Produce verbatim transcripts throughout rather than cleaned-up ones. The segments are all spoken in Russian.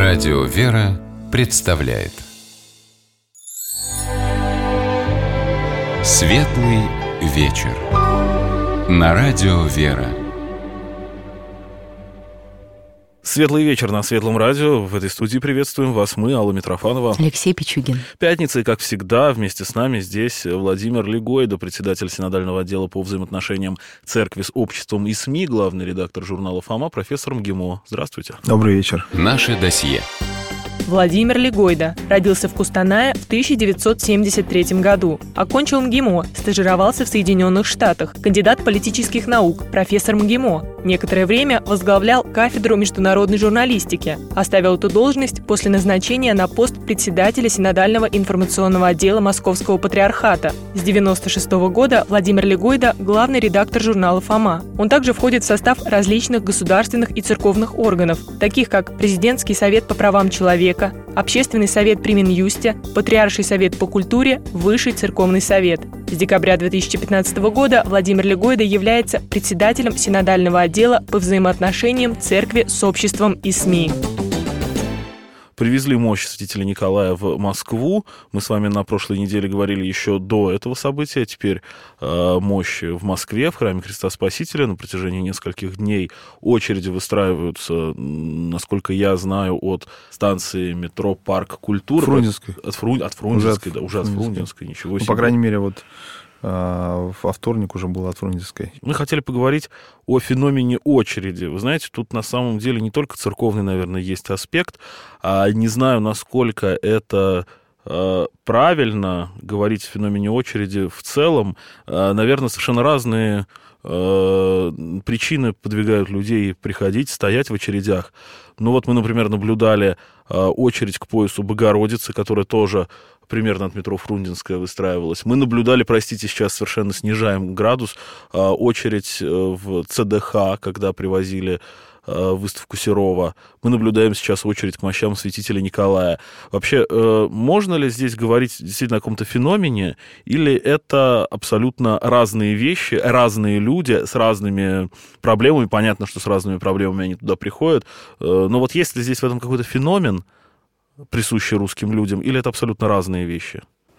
Радио «Вера» представляет Светлый вечер на Радио «Вера». Светлый вечер на Светлом радио. В этой студии приветствуем вас мы, Алла Митрофанова, Алексей Пичугин. Пятница, и, как всегда, вместе с нами здесь Владимир Легойда, председатель синодального отдела по взаимоотношениям церкви с обществом и СМИ, главный редактор журнала «Фома», профессор МГИМО. Здравствуйте. Добрый вечер. Наше досье. Владимир Легойда родился в Кустанае в тысяча девятьсот семьдесят третьем году. Окончил МГИМО, стажировался в Соединенных Штатах, кандидат политических наук, профессор МГИМО. Некоторое время возглавлял кафедру международной журналистики. Оставил эту должность после назначения на пост председателя синодального информационного отдела Московского патриархата. С девяносто шестого года Владимир Легойда – главный редактор журнала «Фома». Он также входит в состав различных государственных и церковных органов, таких как Президентский совет по правам человека, Общественный совет при Минюсте, Патриарший совет по культуре, Высший церковный совет. С декабря две тысячи пятнадцатого года Владимир Легойда является председателем синодального отдела по взаимоотношениям церкви с обществом и СМИ. Привезли мощь святителя Николая в Москву. Мы с вами на прошлой неделе говорили еще до этого события. Теперь э, мощь в Москве, в храме Христа Спасителя. На протяжении нескольких дней очереди выстраиваются, насколько я знаю, от станции метро «Парк культуры». Фрунзенской. От, Фру... от Фрунзенской, уже да, уже от Фрунзенской. Ничего ну, себе. По крайней мере, вот во вторник уже было от Фрунзенской. Мы хотели поговорить о феномене очереди. Вы знаете, тут на самом деле не только церковный, наверное, есть аспект, а не знаю, насколько это э, правильно говорить о феномене очереди в целом. Э, наверное, совершенно разные э, причины подвигают людей приходить, стоять в очередях. Ну вот мы, например, наблюдали э, очередь к поясу Богородицы, которая тоже примерно от метро Фрунзенская выстраивалась. Мы наблюдали, простите, сейчас совершенно снижаем градус, э, очередь э, в ЦДХ, когда привозили э, выставку Серова. Мы наблюдаем сейчас очередь к мощам святителя Николая. Вообще, э, можно ли здесь говорить действительно о каком-то феномене, или это абсолютно разные вещи, разные люди с разными проблемами? Понятно, что с разными проблемами они туда приходят. Э, но вот есть ли здесь в этом какой-то феномен, присущий русским людям, или это абсолютно разные вещи?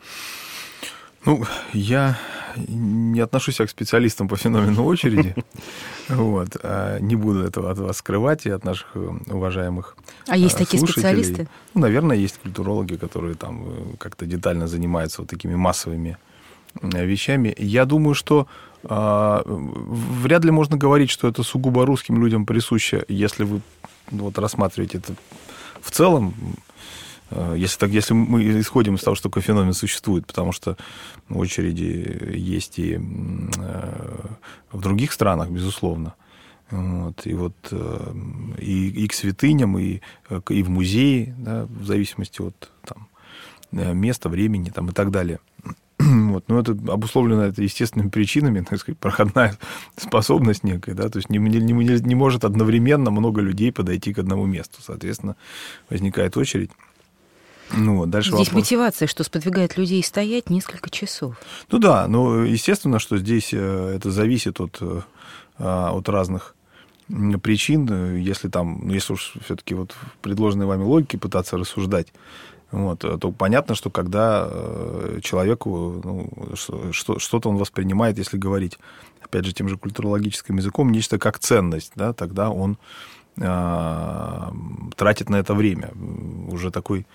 Ну, я не отношусь к специалистам по феномену очереди. Вот. Не буду этого от вас скрывать и от наших уважаемых слушателей. А есть такие специалисты? Ну, наверное, есть культурологи, которые там как-то детально занимаются вот такими массовыми вещами. Я думаю, что э, вряд ли можно говорить, что это сугубо русским людям присуще, если вы вот рассматриваете это в целом. Если, так, если мы исходим из того, что такой феномен существует, потому что очереди есть и в других странах, безусловно. Вот, и вот и, и к святыням, и, и в музее, да, в зависимости от там, места, времени там, и так далее. Вот. Но это обусловлено это естественными причинами, так сказать, проходная способность некая, да, то есть не, не, не, не может одновременно много людей подойти к одному месту. Соответственно, возникает очередь. Ну, вот, дальше здесь вопрос. Мотивация, что сподвигает людей стоять несколько часов. Ну да, но естественно, что здесь это зависит от, от разных причин. Если там, если уж все-таки вот в предложенной вами логике пытаться рассуждать, вот, то понятно, что когда человеку ну, что, что-то он воспринимает, если говорить, опять же, тем же культурологическим языком, нечто как ценность, да, тогда он а, тратит на это время. Уже такой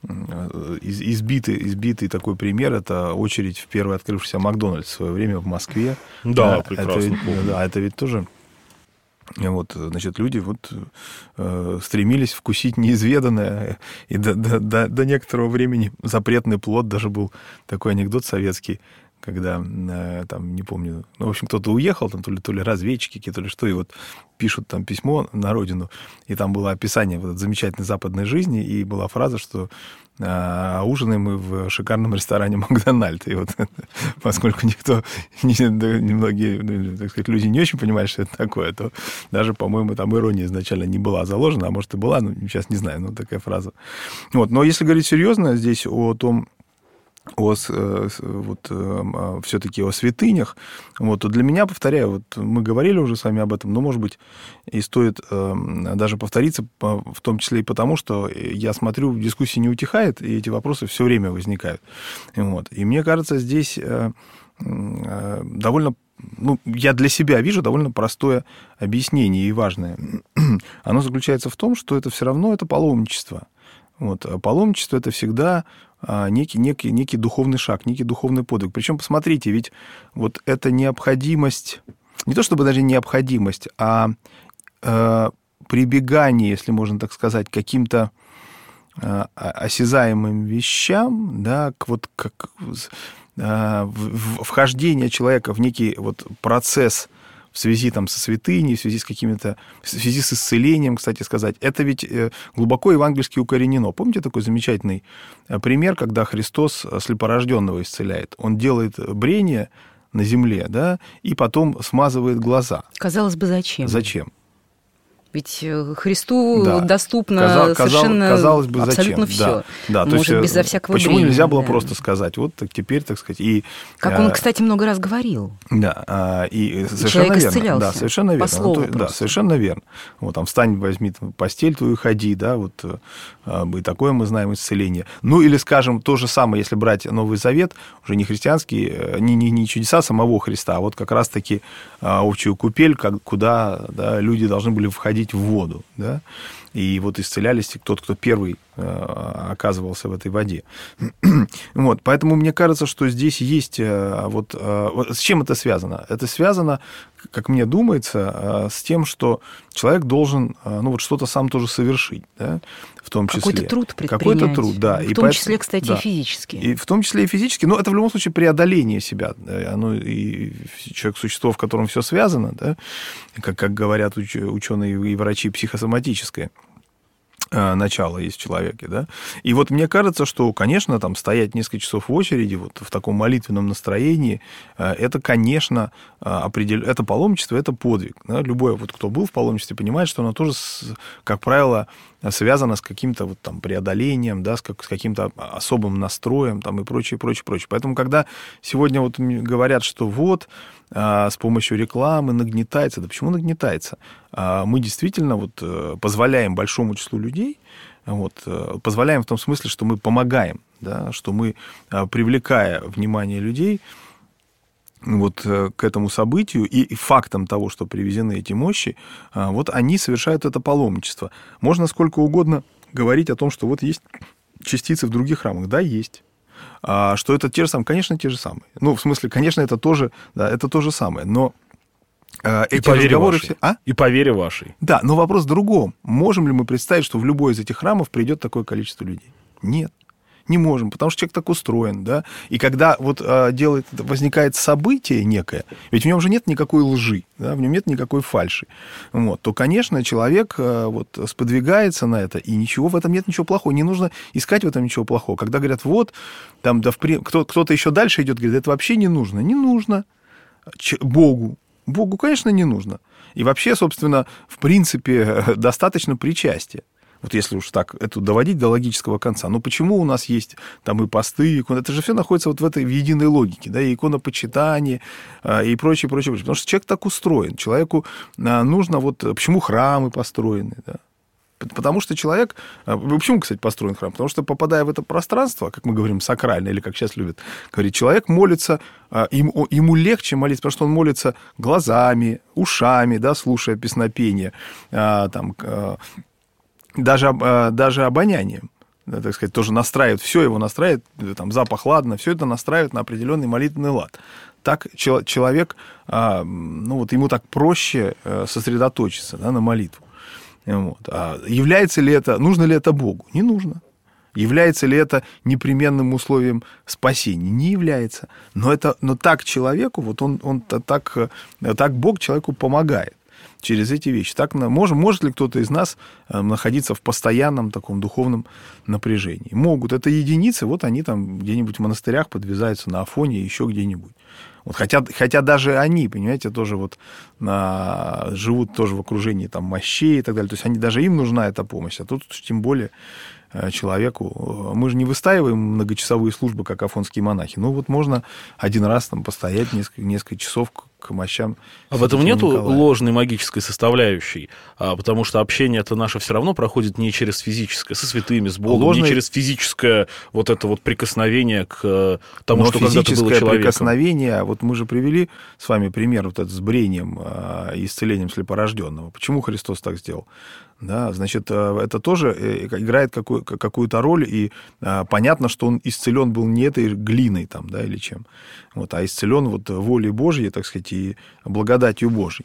избитый, избитый такой пример — это очередь в первый открывшийся Макдональдс в свое время в Москве. Да, да, прекрасно это, помню. Да, это ведь тоже... Вот, значит, люди вот, э, стремились вкусить неизведанное, и до, до, до, до некоторого времени запретный плод. Даже был такой анекдот советский, когда, э, там, не помню, ну, в общем, кто-то уехал, там, то ли, то ли разведчики какие-то, то ли что, и вот пишут там письмо на родину, и там было описание вот этой замечательной западной жизни, и была фраза, что а ужинаем мы в шикарном ресторане Макдональд. И вот поскольку никто, немногие, так сказать, люди не очень понимают, что это такое, то даже, по-моему, там ирония изначально не была заложена, а может и была, но сейчас не знаю, ну такая фраза. Вот. Но если говорить серьезно здесь о том, о, вот, все-таки о святынях, вот, то для меня, повторяю, вот мы говорили уже с вами об этом, но, может быть, и стоит даже повториться, в том числе и потому, что я смотрю, дискуссия не утихает, и эти вопросы все время возникают. Вот. И мне кажется, здесь довольно, ну, я для себя вижу довольно простое объяснение и важное. Оно заключается в том, что это все равно это паломничество. Вот. А паломничество — это всегда некий, некий, некий духовный шаг, некий духовный подвиг. Причем, посмотрите, ведь вот эта необходимость, не то чтобы даже необходимость, а э, прибегание, если можно так сказать, к каким-то э, осязаемым вещам, да, к вот как э, вхождение человека в некий вот процесс в связи там, со святыней, в связи с какими-то, в связи с исцелением, кстати сказать, это ведь глубоко евангельски укоренено. Помните такой замечательный пример, когда Христос слепорожденного исцеляет? Он делает брение на земле, да, и потом смазывает глаза. Казалось бы, зачем? Зачем? Ведь Христу да. доступно Казал, совершенно казалось бы, абсолютно зачем? все. Да. Да, может, то есть, безо всякого почему брения, нельзя было да. просто сказать, вот так теперь, так сказать, и... Как он, кстати, много раз говорил. Да, и совершенно человек верно. исцелялся. Да, совершенно верно. По слову ну, да, совершенно верно. Вот там встань, возьми постель твою, ходи, да, вот и такое мы знаем исцеление. Ну, или, скажем, то же самое, если брать Новый Завет, уже не христианский, не, не, не чудеса самого Христа, а вот как раз-таки общую купель, куда да, люди должны были входить в воду, да, и вот исцелялись тот, кто первый оказывался в этой воде. Вот, поэтому мне кажется, что здесь есть... Вот, вот, с чем это связано? Это связано, как мне думается, с тем, что человек должен ну, вот что-то сам тоже совершить, да, в том числе. Какой-то труд предпринять. Какой-то труд, да. В и том поэтому, числе, кстати, да, и физически. И в том числе и физически. Но это в любом случае преодоление себя. Оно, и человек – существо, в котором все связано, да, как, как говорят уч, ученые и врачи, психосоматическое начало есть в человеке, да. И вот мне кажется, что, конечно, там стоять несколько часов в очереди вот в таком молитвенном настроении, это, конечно, определ... это паломничество, это подвиг. Да? Любой, вот, кто был в паломничестве, понимает, что оно тоже, как правило, связано с каким-то вот там преодолением, да, с, как... с каким-то особым настроем там, и прочее, прочее, прочее. Поэтому, когда сегодня вот говорят, что вот с помощью рекламы нагнетается, да почему нагнетается? Мы действительно вот позволяем большому числу людей, вот, позволяем в том смысле, что мы помогаем, да, что мы, привлекая внимание людей вот к этому событию и фактом того, что привезены эти мощи, вот они совершают это паломничество. Можно сколько угодно говорить о том, что вот есть частицы в других храмах. Да, есть. А что это те же самые? Конечно, те же самые. Ну, в смысле, конечно, это тоже, да, это то же самое. Но э, и эти по вере разговоры вашей. все... А? И по вере вашей. Да, но вопрос в другом. Можем ли мы представить, что в любой из этих храмов придет такое количество людей? Нет. Не можем, потому что человек так устроен, да. И когда вот а, делает, возникает событие некое, ведь в нем же нет никакой лжи, да, в нем нет никакой фальши, вот, то, конечно, человек а, вот сподвигается на это, и ничего в этом нет, ничего плохого, не нужно искать в этом ничего плохого. Когда говорят, вот, там, да, впри... кто, кто-то еще дальше идет, говорит, это вообще не нужно, не нужно Ч... Богу, Богу, конечно, не нужно. И вообще, собственно, в принципе, достаточно причастия. Вот если уж так это доводить до логического конца. Но почему у нас есть там и посты, иконы? Это же все находится вот в этой в единой логике, да, и иконопочитание, и прочее, прочее, прочее. Потому что человек так устроен. Человеку нужно вот... Почему храмы построены, да? Потому что человек... Почему, кстати, построен храм? Потому что, попадая в это пространство, как мы говорим, сакральное, или как сейчас любят говорить, человек молится, ему, ему легче молиться, потому что он молится глазами, ушами, да, слушая песнопение, там... Даже, даже обонянием, да, так сказать, тоже настраивает, все его настраивает, там, запах ладно, все это настраивает на определенный молитвенный лад. Так человек, ну, вот ему так проще сосредоточиться, да, на молитву. Вот. А является ли это, нужно ли это Богу? Не нужно. Является ли это непременным условием спасения? Не является. Но, это, но так человеку, вот он, он так, так Бог человеку помогает через эти вещи. Так, может, может ли кто-то из нас находиться в постоянном таком духовном напряжении? Могут. Это единицы, вот они там где-нибудь в монастырях подвязаются на Афоне, еще где-нибудь. Вот, хотя, хотя даже они, понимаете, тоже вот а, живут тоже в окружении там мощей и так далее. То есть они, даже им нужна эта помощь. А тут тем более человеку. Мы же не выстаиваем многочасовые службы, как афонские монахи. Ну, вот можно один раз там постоять несколько, несколько часов к мощам. А в этом нету ложной магической составляющей? А, потому что общение-то наше все равно проходит не через физическое, со святыми, с Богом, Ложной... не через физическое вот это вот прикосновение к тому, Но что когда-то было человеком. Физическое прикосновение, вот мы же привели с вами пример вот этот с брением и исцелением слепорожденного. Почему Христос так сделал? Да, значит, это тоже играет какую- какую-то роль, и а, понятно, что он исцелен был не этой глиной там, да, или чем, вот, а исцелен вот волей Божьей, так сказать, и благодатью Божьей.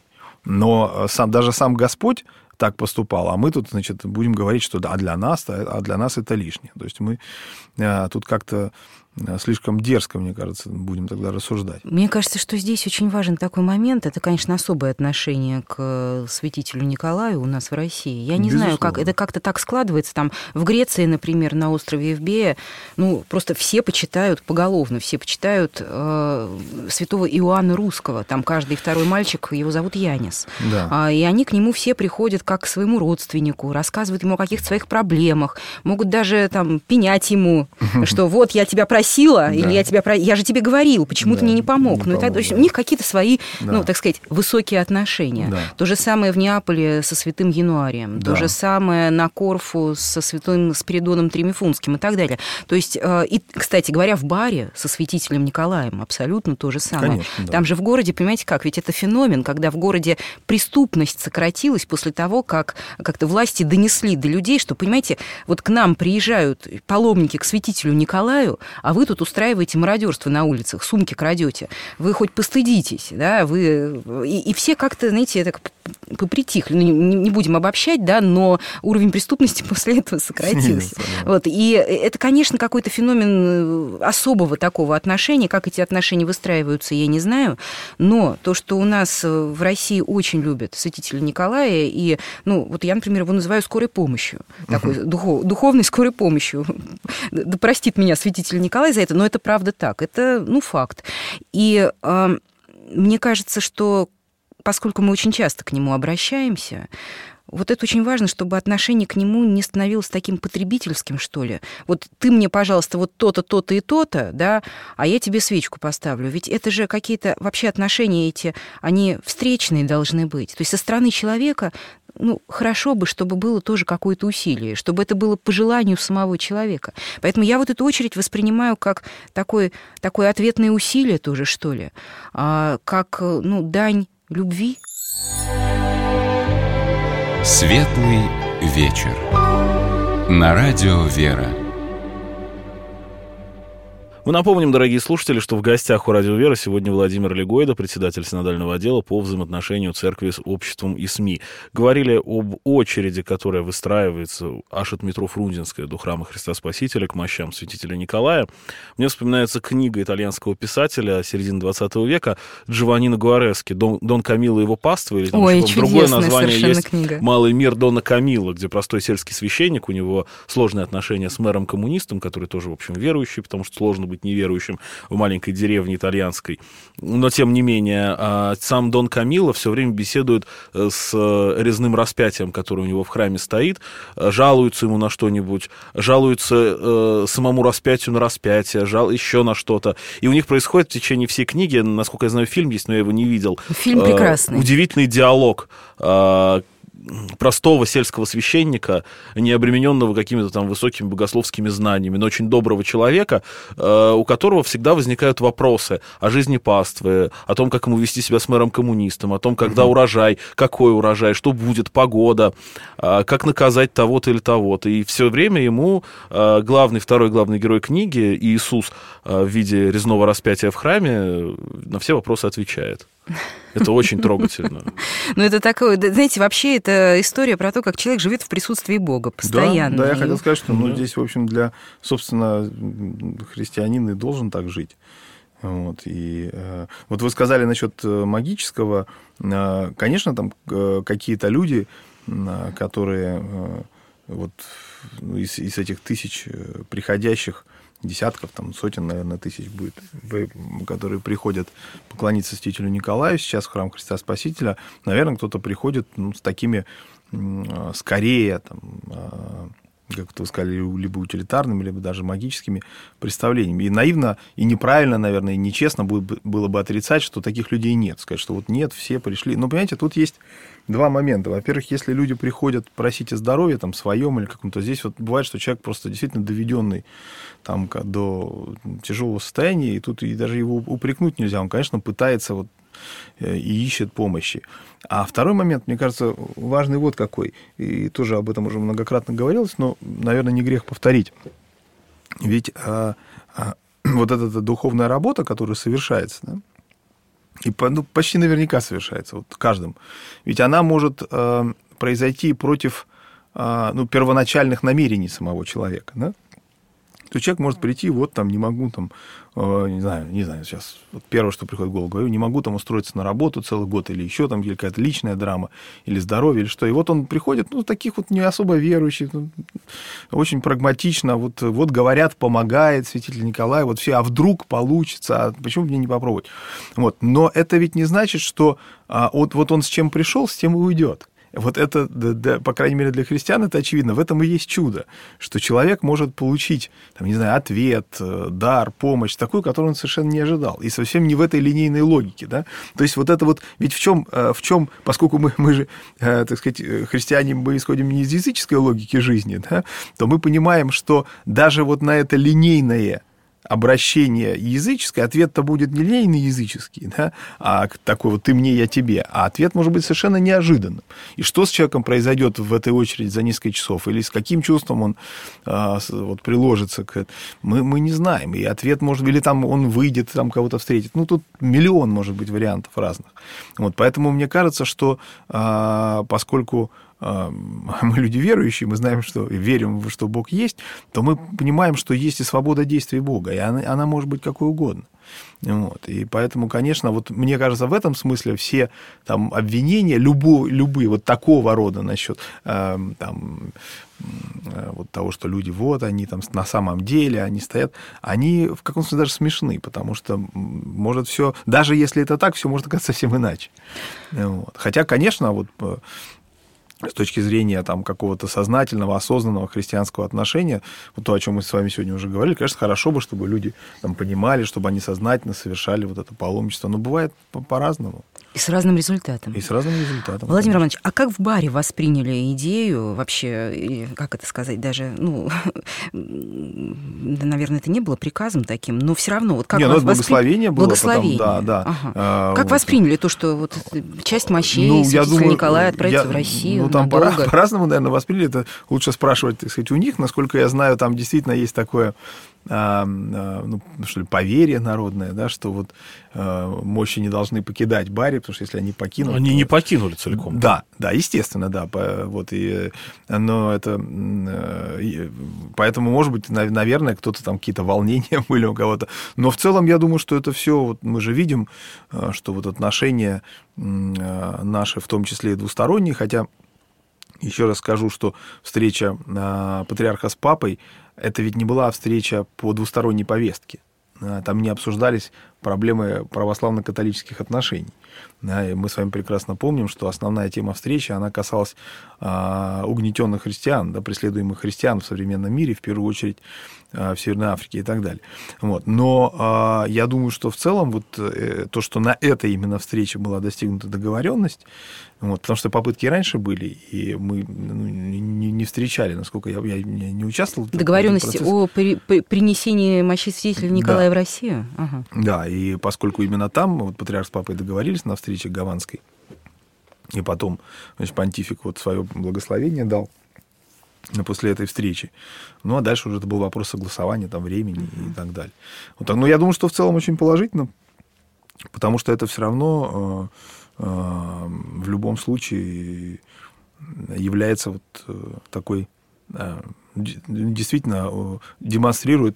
Но сам, даже сам Господь так поступал, а мы тут, значит, будем говорить, что да, а для нас, а для нас это лишнее. То есть мы а, тут как-то слишком дерзко, мне кажется, будем тогда рассуждать. Мне кажется, что здесь очень важен такой момент. Это, конечно, особое отношение к святителю Николаю у нас в России. Я не Безусловно. знаю, как это как-то так складывается. Там в Греции, например, на острове Эвбея, ну, просто все почитают поголовно, все почитают э, святого Иоанна Русского. Там каждый второй мальчик, его зовут Янис. Да. А, и они к нему все приходят как к своему родственнику, рассказывают ему о каких-то своих проблемах, могут даже там пенять ему, что вот я тебя просил, сила, да. или я тебя про... я же тебе говорил, почему да, ты мне не помог. Не ну, помог, и так... да. То есть у них какие-то свои, да. ну, так сказать, высокие отношения. Да. То же самое в Неаполе со святым Януарием, да. то же самое на Корфу со святым Спиридоном Тримифунским и так далее. То есть, и, кстати говоря, в Баре со святителем Николаем абсолютно то же самое. Конечно, да. Там же в городе, понимаете как, ведь это феномен, когда в городе преступность сократилась после того, как как-то власти донесли до людей, что, понимаете, вот к нам приезжают паломники к святителю Николаю, а вы тут устраиваете мародерство на улицах, сумки крадете. Вы хоть постыдитесь, да, вы... И, и все как-то, знаете, так попритихли. Ну, не, не будем обобщать, да, но уровень преступности после этого сократился. Вот. И это, конечно, какой-то феномен особого такого отношения. Как эти отношения выстраиваются, я не знаю. Но то, что у нас в России очень любят святителя Николая, и, ну, вот я, например, его называю скорой помощью, такой uh-huh. духов, духовной скорой помощью. Да простит меня святитель Николай за это, но это правда так. Это, ну, факт. И э, мне кажется, что поскольку мы очень часто к нему обращаемся, вот это очень важно, чтобы отношение к нему не становилось таким потребительским, что ли. Вот ты мне, пожалуйста, вот то-то, то-то и то-то, да, а я тебе свечку поставлю. Ведь это же какие-то вообще отношения эти, они встречные должны быть. То есть со стороны человека, ну, хорошо бы, чтобы было тоже какое-то усилие, чтобы это было по желанию самого человека. Поэтому я вот эту очередь воспринимаю как такое, такое ответное усилие тоже, что ли, как, ну, дань любви. Светлый вечер. На радио «Вера». Мы напомним, дорогие слушатели, что в гостях у «Радио Вера» сегодня Владимир Легойда, председатель синодального отдела по взаимоотношению церкви с обществом и СМИ. Говорили об очереди, которая выстраивается аж от метро Фрунзенская до храма Христа Спасителя к мощам святителя Николая. Мне вспоминается книга итальянского писателя середины двадцатого века Джованнино Гуарески «Дон, Дон Камило и его паства», или там Ой, еще другое название есть книга. «Малый мир Дона Камило», где простой сельский священник, у него сложные отношения с мэром-коммунистом, который тоже, в общем, верующий, потому что сложно быть быть неверующим в маленькой деревне итальянской. Но, тем не менее, сам Дон Камило все время беседует с резным распятием, которое у него в храме стоит, жалуется ему на что-нибудь, жалуется самому распятию на распятие, жал еще на что-то. И у них происходит в течение всей книги, насколько я знаю, фильм есть, но я его не видел. Фильм прекрасный. Удивительный диалог простого сельского священника, не обремененного какими-то там высокими богословскими знаниями, но очень доброго человека, у которого всегда возникают вопросы о жизни паствы, о том, как ему вести себя с мэром-коммунистом, о том, когда урожай, какой урожай, что будет, погода, как наказать того-то или того-то. И все время ему главный, второй главный герой книги, Иисус в виде резного распятия в храме, на все вопросы отвечает. Это очень трогательно. Ну, это такое, знаете, вообще это история про то, как человек живет в присутствии Бога постоянно. Да, да, я хотел сказать, что ну, здесь, в общем, для, собственно, христианина и должен так жить. Вот, и э, вот вы сказали насчет магического. Э, конечно, там э, какие-то люди, э, которые э, вот из, из этих тысяч приходящих десятков, там, сотен, наверное, тысяч будет, которые приходят поклониться святителю Николаю сейчас в храм Христа Спасителя. Наверное, кто-то приходит, ну, с такими, скорее, там, как вы сказали, либо утилитарными, либо даже магическими представлениями. И наивно, и неправильно, наверное, и нечестно было бы отрицать, что таких людей нет. Сказать, что вот нет, все пришли. Но, понимаете, тут есть два момента. Во-первых, если люди приходят просить о здоровье, там, своем или каком-то, здесь вот бывает, что человек просто действительно доведенный там, до тяжелого состояния, и тут и даже его упрекнуть нельзя. Он, конечно, пытается вот и ищет помощи. А второй момент, мне кажется, важный вот какой, и тоже об этом уже многократно говорилось, но, наверное, не грех повторить. Ведь а, а, вот эта духовная работа, которая совершается, да, и ну, почти наверняка совершается вот каждым, ведь она может а, произойти против а, ну, первоначальных намерений самого человека, да? То человек может прийти, вот там не могу, там, э, не знаю, не знаю, сейчас вот первое, что приходит в голову, говорю, не могу там устроиться на работу целый год, или еще там или какая-то личная драма, или здоровье, или что. И вот он приходит, ну, таких вот не особо верующих, ну, очень прагматично, вот, вот говорят, помогает святитель Николай, вот все, а вдруг получится, а почему мне не попробовать? Вот. Но это ведь не значит, что а, вот, вот он с чем пришел, с тем и уйдет. Вот это, да, да, по крайней мере, для христиан это очевидно. В этом и есть чудо, что человек может получить, там, не знаю, ответ, дар, помощь, такую, которую он совершенно не ожидал. И совсем не в этой линейной логике. Да? То есть вот это вот, ведь в чем, в чем поскольку мы, мы же, так сказать, христиане, мы исходим не из языческой логики жизни, да, то мы понимаем, что даже вот на это линейное обращение языческое, ответ-то будет не линейный языческий, да, а такой вот «ты мне, я тебе», а ответ может быть совершенно неожиданным. И что с человеком произойдет в этой очереди за несколько часов, или с каким чувством он а, вот, приложится к этому, мы, мы не знаем. И ответ может, или там он выйдет, там кого-то встретит. Ну, тут миллион, может быть, вариантов разных. Вот, поэтому мне кажется, что а, поскольку мы люди верующие, мы знаем, что верим, что Бог есть, то мы понимаем, что есть и свобода действий Бога, и она, она может быть какой угодно. Вот. И поэтому, конечно, вот мне кажется, в этом смысле все там обвинения, любо, любые вот такого рода насчет э, там, э, вот того, что люди вот, они там на самом деле, они стоят, они в каком-то смысле даже смешны, потому что может все, даже если это так, все может оказаться совсем иначе. Вот. Хотя, конечно, вот с точки зрения там, какого-то сознательного, осознанного христианского отношения, вот то, о чем мы с вами сегодня уже говорили, конечно, хорошо бы, чтобы люди там, понимали, чтобы они сознательно совершали вот это паломничество. Но бывает по-разному. И с разным результатом. И с разным результатом. Владимир Романович, а как в баре восприняли идею вообще, или, как это сказать, даже, ну, да, наверное, это не было приказом таким, но все равно, вот как не, вас ну, благословение воспри... было. Благословение. Потом, да, да. Ага. А, как вот. восприняли то, что вот часть мощей ну, святителя Николая отправится я, в Россию? Ну, там надолго? по-разному, наверное, восприняли. Это лучше спрашивать, так сказать, у них. Насколько я знаю, там действительно есть такое, а, а, ну, что ли, поверье народное, да, что вот а, мощи не должны покидать Бари, потому что если они покинут... Они то... не покинули целиком. Да, да, естественно, да. Вот, и, но это... И, поэтому, может быть, наверное, кто-то там какие-то волнения были у кого-то. Но в целом, я думаю, что это все... Вот мы же видим, что вот отношения наши, в том числе и двусторонние, хотя... Еще раз скажу, что встреча а, патриарха с папой, это ведь не была встреча по двусторонней повестке. А, там не обсуждались проблемы православно-католических отношений. Да, и мы с вами прекрасно помним, что основная тема встречи, она касалась а, угнетенных христиан, да, преследуемых христиан в современном мире, в первую очередь а, в Северной Африке и так далее. Вот. Но а, я думаю, что в целом вот, э, то, что на этой именно встрече была достигнута договоренность, вот, потому что попытки и раньше были, и мы ну, не, не встречали, насколько я, я, я не участвовал. Договоренности о при, при, принесении мощи святителя Николая, да, в Россию? Ага. Да, и поскольку именно там вот, патриарх с папой договорились на встрече гаванской, и потом, значит, понтифик вот свое благословение дал после этой встречи. Ну, а дальше уже это был вопрос согласования, там, времени и так далее. Вот, но я думаю, что в целом очень положительно, потому что это все равно э, э, в любом случае является вот э, такой, э, действительно э, демонстрирует,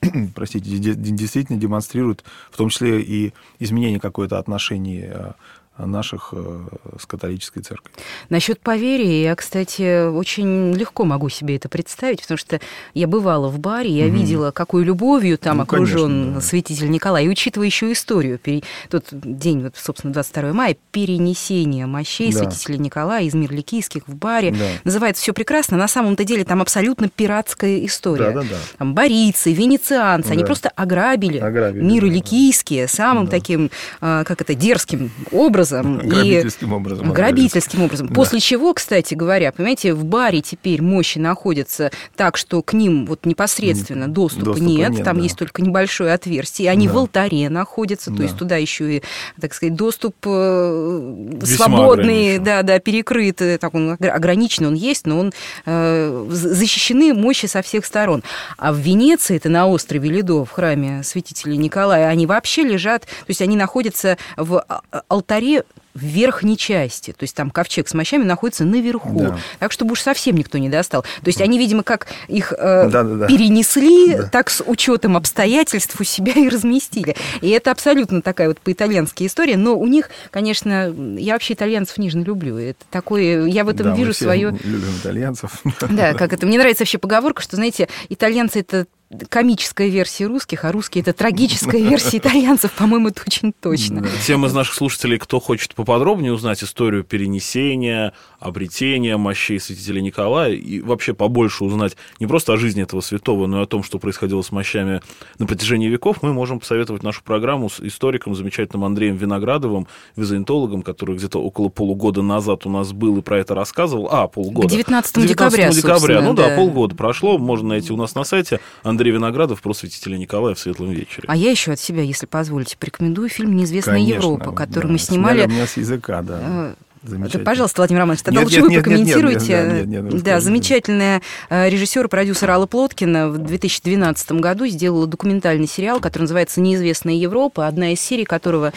простите, действительно демонстрирует в том числе и изменение какое-то отношения наших с католической церковью. Насчет поверья, я, кстати, очень легко могу себе это представить, потому что я бывала в баре, я угу. видела, какой любовью там ну, окружен конечно, да. святитель Николай. И учитывая еще историю, тот день, вот, собственно, двадцать второго мая, перенесение мощей да. святителя Николая из Мирликийских в баре. Да. Называется все прекрасно. На самом-то деле там абсолютно пиратская история. Да, да, да. Там барийцы, венецианцы, да. они просто ограбили, ограбили миры да, ликийские самым да. таким, как это, дерзким образом. Грабительским и... образом. Грабительским образом. Да. После чего, кстати говоря, понимаете, в баре теперь мощи находятся так, что к ним вот непосредственно доступа, доступа нет, нет, там да. есть только небольшое отверстие, они да. в алтаре находятся, да. то есть туда еще и, так сказать, доступ Весьма свободный, да, да, перекрыт, так он ограничен, он есть, но он э, защищены мощи со всех сторон. А в Венеции, это на острове Ледо, в храме святителя Николая, они вообще лежат, то есть они находятся в алтаре в верхней части, то есть там ковчег с мощами находится наверху, да. так чтобы уж совсем никто не достал. То есть они, видимо, как их э, да, да, да. перенесли, да. так с учетом обстоятельств у себя и разместили. И это абсолютно такая вот по-итальянски история, но у них, конечно, я вообще итальянцев нежно люблю. Это такое, я в этом да, вижу мы все свое... любим итальянцев. Да, как это. Мне нравится вообще поговорка, что, знаете, итальянцы это комическая версия русских, а русские — это трагическая версия итальянцев, по-моему, это очень точно. Да. Тем из наших слушателей, кто хочет поподробнее узнать историю перенесения, обретения мощей святителя Николая и вообще побольше узнать не просто о жизни этого святого, но и о том, что происходило с мощами на протяжении веков, мы можем посоветовать нашу программу с историком, замечательным Андреем Виноградовым, византологом, который где-то около полугода назад у нас был и про это рассказывал. А, полгода. К девятнадцатому декабря, декабря. Ну да, да, полгода прошло, можно найти у нас на сайте. Андрей Виноградов про святителя Николая в «Светлом вечере». А я еще от себя, если позволите, порекомендую фильм «Неизвестная Конечно, Европа», который да, мы снимали. Сняли у меня с языка, да. Это, пожалуйста, Владимир Романович, тогда нет, лучше нет, вы прокомментируйте. Нет, нет, нет, нет, нет, да, замечательная режиссер и продюсер Алла Плоткина в две тысячи двенадцатом году сделала документальный сериал, который называется «Неизвестная Европа», одна из серий которого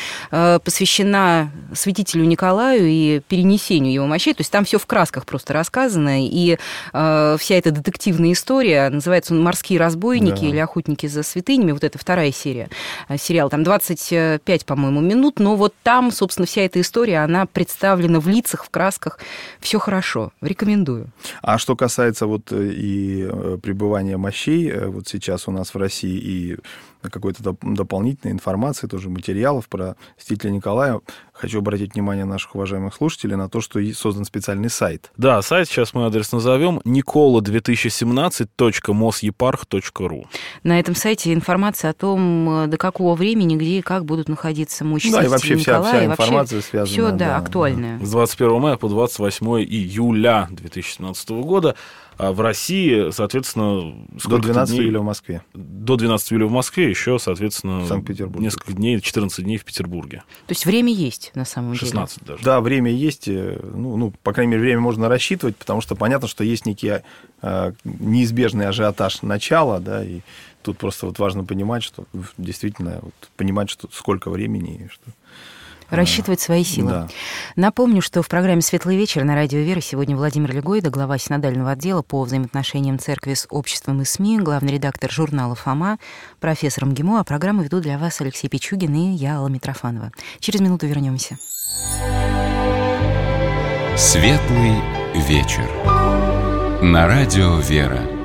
посвящена святителю Николаю и перенесению его мощей. То есть там все в красках просто рассказано, и вся эта детективная история, называется он «Морские разбойники» да. или «Охотники за святынями». Вот это вторая серия сериала. Там двадцать пять, по-моему, минут, но вот там, собственно, вся эта история, она представлена в лицах, в красках. Все хорошо. Рекомендую. А что касается вот и пребывания мощей, вот сейчас у нас в России и какой-то дополнительной информации, тоже материалов про святителя Николая, хочу обратить внимание наших уважаемых слушателей на то, что создан специальный сайт. Да, сайт, сейчас мы адрес назовем, никола две тысячи семнадцать точка мосепарх точка ру. На этом сайте информация о том, до какого времени, где и как будут находиться мощи да, святителя и вообще Николая. Вся, вся информация связана. Все, да, да, актуальное. С двадцать первого мая по двадцать восьмое июля две тысячи семнадцатого года. А в России, соответственно... До двенадцатого июля в Москве. До двенадцатого июля в Москве, еще, соответственно, Санкт-Петербург. Несколько дней, четырнадцать дней в Петербурге. То есть время есть, на самом деле? шестнадцать даже. Да, время есть. Ну, ну, по крайней мере, время можно рассчитывать, потому что понятно, что есть некий э, неизбежный ажиотаж начала, да, и тут просто вот важно понимать, что действительно, вот, понимать, что сколько времени и что... Рассчитывать свои силы. Да. Напомню, что в программе «Светлый вечер» на радио «Вера» сегодня Владимир Легойда, глава синодального отдела по взаимоотношениям церкви с обществом и СМИ, главный редактор журнала «Фома», профессор МГИМО, а программу веду для вас Алексей Пичугин и я, Алла Митрофанова. Через минуту вернемся. «Светлый вечер» на радио «Вера».